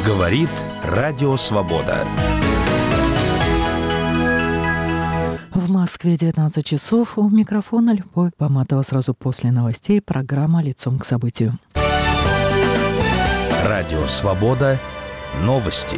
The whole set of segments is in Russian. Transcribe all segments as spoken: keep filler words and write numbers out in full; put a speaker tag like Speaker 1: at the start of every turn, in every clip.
Speaker 1: Говорит Радио Свобода.
Speaker 2: В Москве девятнадцать часов. У микрофона Любовь Баматова. Сразу после новостей программа «Лицом к событию».
Speaker 1: Радио Свобода. Новости.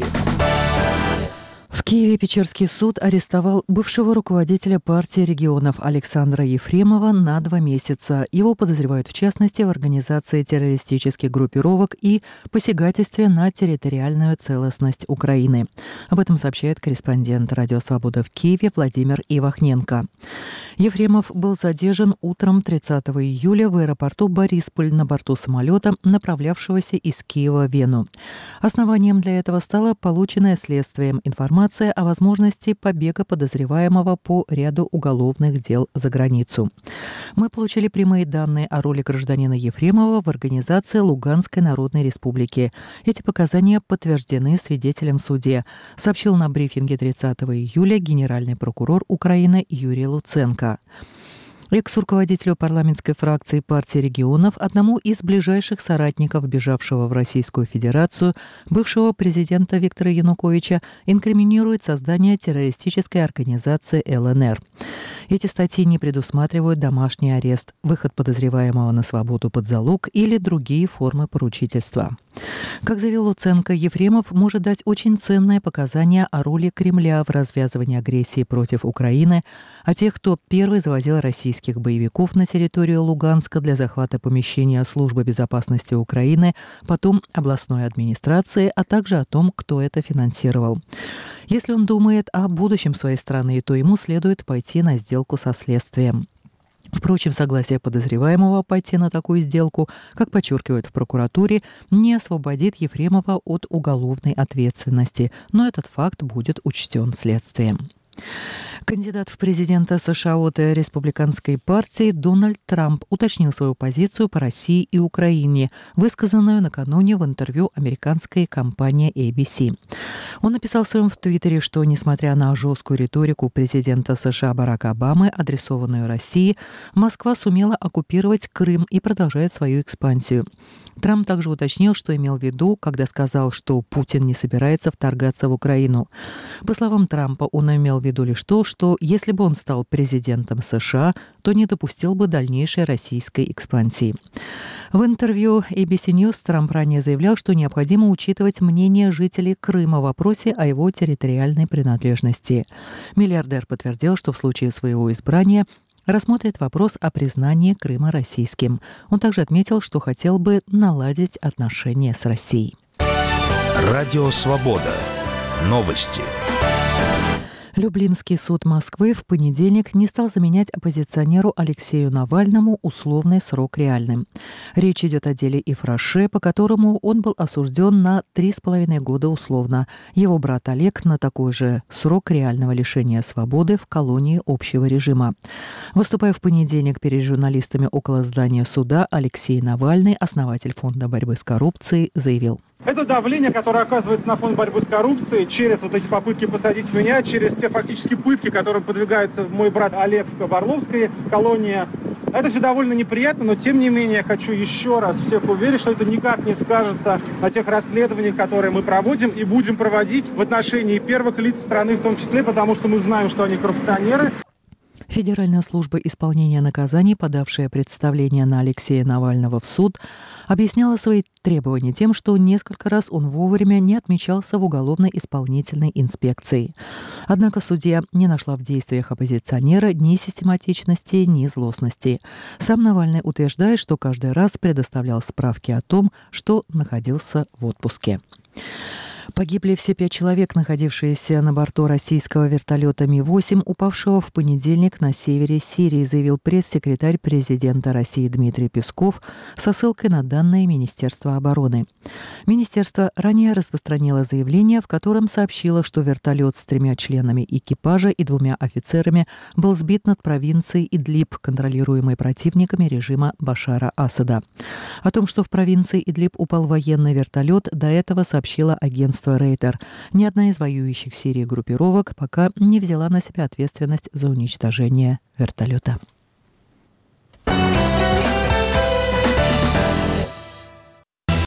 Speaker 2: В Киеве Печерский суд арестовал бывшего руководителя партии регионов Александра Ефремова на два месяца. Его подозревают в частности в организации террористических группировок и посягательстве на территориальную целостность Украины. Об этом сообщает корреспондент Радио Свобода в Киеве Владимир Ивахненко. Ефремов был задержан утром тридцатого июля в аэропорту Борисполь на борту самолета, направлявшегося из Киева в Вену. Основанием для этого стала полученная следствием информация о возможности побега подозреваемого по ряду уголовных дел за границу. Мы получили прямые данные о роли гражданина Ефремова в организации Луганской Народной Республики. Эти показания подтверждены свидетелем в суде, сообщил на брифинге тридцатого июля генеральный прокурор Украины Юрий Луценко. Экс-руководителю парламентской фракции партии регионов, одному из ближайших соратников бежавшего в Российскую Федерацию, бывшего президента Виктора Януковича, инкриминирует создание террористической организации эл эн эр. Эти статьи не предусматривают домашний арест, выход подозреваемого на свободу под залог или другие формы поручительства. Как заявил Луценко, Ефремов может дать очень ценные показания о роли Кремля в развязывании агрессии против Украины, о тех, кто первый завозил российских боевиков на территорию Луганска для захвата помещения Службы безопасности Украины, потом областной администрации, а также о том, кто это финансировал. Если он думает о будущем своей страны, то ему следует пойти на сделку со следствием. Впрочем, согласие подозреваемого пойти на такую сделку, как подчеркивают в прокуратуре, не освободит Ефремова от уголовной ответственности, но этот факт будет учтен следствием. Кандидат в президенты США от республиканской партии Дональд Трамп уточнил свою позицию по России и Украине, высказанную накануне в интервью американской компании эй би си. Он написал в своем в Твиттере, что, несмотря на жесткую риторику президента США Барака Обамы, адресованную России, Москва сумела оккупировать Крым и продолжает свою экспансию. Трамп также уточнил, что имел в виду, когда сказал, что Путин не собирается вторгаться в Украину. По словам Трампа, он имел в виду лишь то, что если бы он стал президентом США, то не допустил бы дальнейшей российской экспансии. В интервью эй би си News Трамп ранее заявлял, что необходимо учитывать мнение жителей Крыма в вопросе о его территориальной принадлежности. Миллиардер подтвердил, что в случае своего избрания рассмотрит вопрос о признании Крыма российским. Он также отметил, что хотел бы наладить отношения с Россией.
Speaker 1: Радио Свобода. Новости.
Speaker 2: Люблинский суд Москвы в понедельник не стал заменять оппозиционеру Алексею Навальному условный срок реальным. Речь идет о деле Ифраше, по которому он был осужден на три с половиной года условно. Его брат Олег на такой же срок реального лишения свободы в колонии общего режима. Выступая в понедельник перед журналистами около здания суда, Алексей Навальный, основатель Фонда борьбы с коррупцией, заявил:
Speaker 3: это давление, которое оказывается на фонд борьбы с коррупцией через вот эти попытки посадить меня, через те фактически пытки, которым подвигается мой брат Олег в Орловской колонии. Это все довольно неприятно, но тем не менее я хочу еще раз всех уверить, что это никак не скажется на тех расследованиях, которые мы проводим и будем проводить в отношении первых лиц страны в том числе, потому что мы знаем, что они коррупционеры.
Speaker 2: Федеральная служба исполнения наказаний, подавшая представление на Алексея Навального в суд, объясняла свои требования тем, что несколько раз он вовремя не отмечался в уголовно-исполнительной инспекции. Однако судья не нашла в действиях оппозиционера ни систематичности, ни злостности. Сам Навальный утверждает, что каждый раз предоставлял справки о том, что находился в отпуске. Погибли все пять человек, находившиеся на борту российского вертолета Ми восемь, упавшего в понедельник на севере Сирии, заявил пресс-секретарь президента России Дмитрий Песков со ссылкой на данные Министерства обороны. Министерство ранее распространило заявление, в котором сообщило, что вертолет с тремя членами экипажа и двумя офицерами был сбит над провинцией Идлиб, контролируемой противниками режима Башара Асада. О том, что в провинции Идлиб упал военный вертолет, до этого сообщило агентство Рейтер. Ни одна из воюющих в Сирии группировок пока не взяла на себя ответственность за уничтожение вертолета.